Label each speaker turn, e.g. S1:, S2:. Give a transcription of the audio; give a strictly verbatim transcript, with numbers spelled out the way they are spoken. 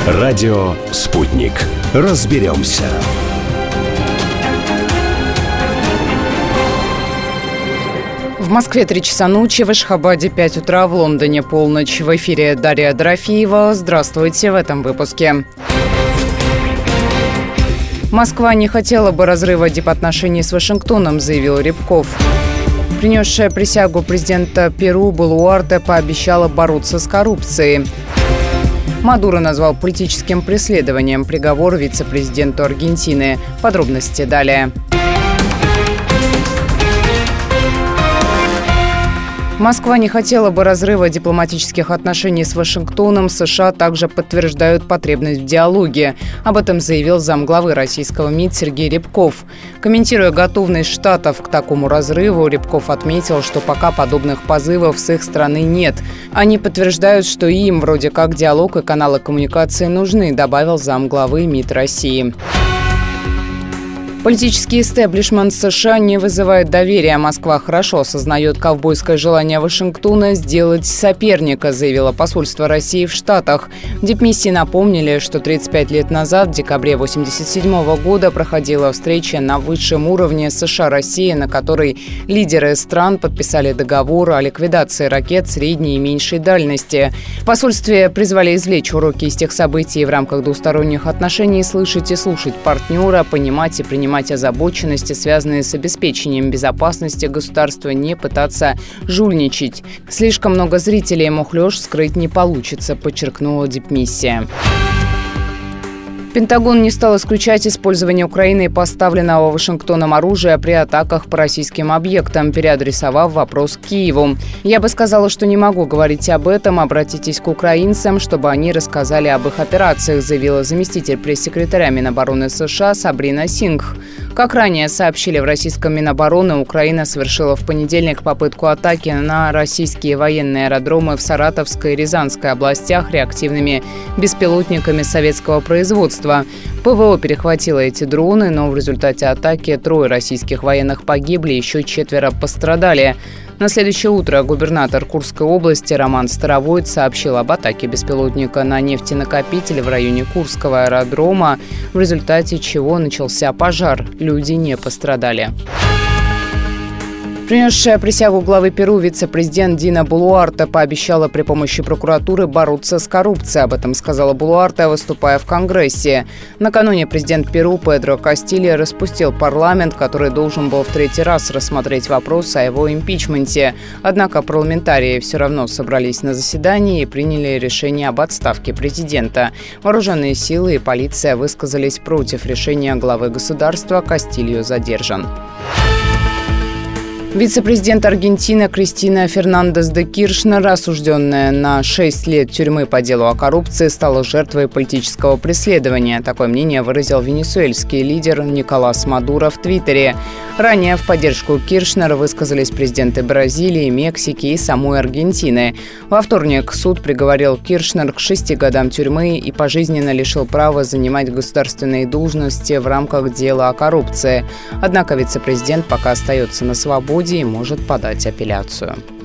S1: Радио «Спутник». Разберемся.
S2: В Москве три часа ночи, в Ашхабаде пять утра, в Лондоне полночь. В эфире Дарья Дорофеева. Здравствуйте в этом выпуске. Москва не хотела бы разрыва дипотношений с Вашингтоном, заявил Рябков. Принесшая присягу президента Перу Болуарте пообещала бороться с коррупцией. Мадуро назвал политическим преследованием приговор вице-президенту Аргентины. Подробности далее. Москва не хотела бы разрыва дипломатических отношений с Вашингтоном. США также подтверждают потребность в диалоге. Об этом заявил замглавы российского МИД Сергей Рябков. Комментируя готовность Штатов к такому разрыву, Рябков отметил, что пока подобных позывов с их стороны нет. Они подтверждают, что им вроде как диалог и каналы коммуникации нужны, добавил замглавы МИД России. Политический истеблишмент США не вызывает доверия. Москва хорошо осознает ковбойское желание Вашингтона сделать соперника, заявило посольство России в Штатах. В дипмиссии напомнили, что тридцать пять лет назад, в декабре тысяча девятьсот восемьдесят седьмого года, проходила встреча на высшем уровне США-Россия, на которой лидеры стран подписали договор о ликвидации ракет средней и меньшей дальности. В посольстве призвали извлечь уроки из тех событий в рамках двусторонних отношений, слышать и слушать партнера, понимать и принимать озабоченности, связанные с обеспечением безопасности государства, не пытаться жульничать. Слишком много зрителей мухлёж скрыть не получится, подчеркнула дипмиссия. Пентагон не стал исключать использование Украиной поставленного Вашингтоном оружия при атаках по российским объектам, переадресовав вопрос к Киеву. «Я бы сказала, что не могу говорить об этом. Обратитесь к украинцам, чтобы они рассказали об их операциях», заявила заместитель пресс-секретаря Минобороны США Сабрина Сингх. Как ранее сообщили в российском Минобороны, Украина совершила в понедельник попытку атаки на российские военные аэродромы в Саратовской и Рязанской областях реактивными беспилотниками советского производства. ПВО перехватило эти дроны, но в результате атаки трое российских военных погибли, еще четверо пострадали. На следующее утро губернатор Курской области Роман Старовойт сообщил об атаке беспилотника на нефтенакопитель в районе Курского аэродрома, в результате чего начался пожар. Люди не пострадали. Принесшая присягу главы Перу вице-президент Дина Болуарте пообещала при помощи прокуратуры бороться с коррупцией. Об этом сказала Болуарте, выступая в Конгрессе. Накануне президент Перу Педро Кастильо распустил парламент, который должен был в третий раз рассмотреть вопрос о его импичменте. Однако парламентарии все равно собрались на заседании и приняли решение об отставке президента. Вооруженные силы и полиция высказались против решения главы государства. Кастильо задержан. Вице-президент Аргентины Кристина Фернандес де Киршнер, осужденная на шесть лет тюрьмы по делу о коррупции, стала жертвой политического преследования. Такое мнение выразил венесуэльский лидер Николас Мадуро в Твиттере. Ранее в поддержку Киршнера высказались президенты Бразилии, Мексики и самой Аргентины. Во вторник суд приговорил Киршнер к шести годам тюрьмы и пожизненно лишил права занимать государственные должности в рамках дела о коррупции. Однако вице-президент пока остается на свободе и может подать апелляцию.